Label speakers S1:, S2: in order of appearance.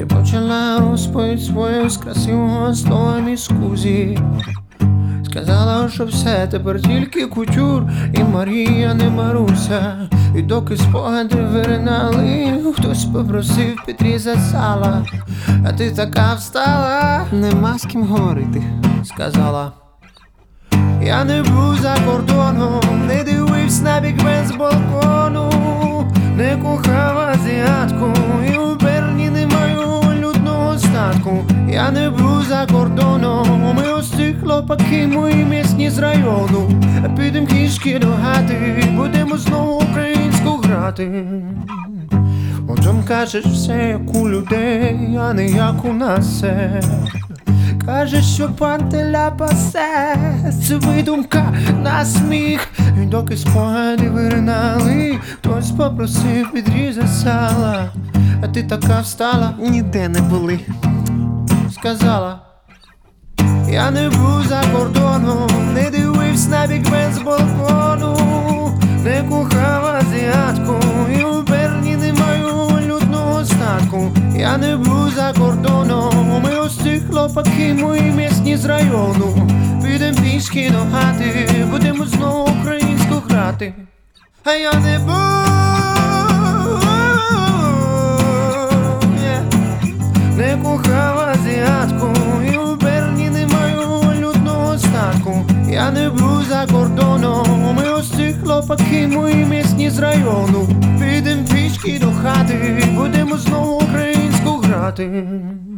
S1: Ти почала розповідь свою з красивого слова міскузі. Сказала, що все тепер тільки кутюр, і Марія не Маруся. І доки спогади виринали, хтось попросив підрізати сала. А ти така встала, нема з ким говорити, сказала. Я не був за кордоном, не дивився на бікбенд з балкону, не кохав азіатку, і у Берні не маю людного статку. Я не був за кордоном, і ось ці хлопаки мої місні з району. Підем кішки до хати, будемо знову українську грати. Отом кажеш все як у людей, а не як у нас все. Каже, що пан теля пасе, це видумка на сміх. І доки спогади виринали, хтось попросив підрізати сала. А ти така встала, ніде не були, сказала. Я не був за кордоном, не дивився на бікбенд з балкону, не кохав азіатку, і у Берні не маю людного статку. Я не був за кордоном, і ось ці хлопаки мої місні з району. Підем пішки до хати, будемо знову українську грати. А я не був, не кохав азіатку, і у Берні не маю людного статку. Я не був за кордоном, і ось ці хлопаки мої місні з району. Підем пішки до хати, будемо знову українську грати.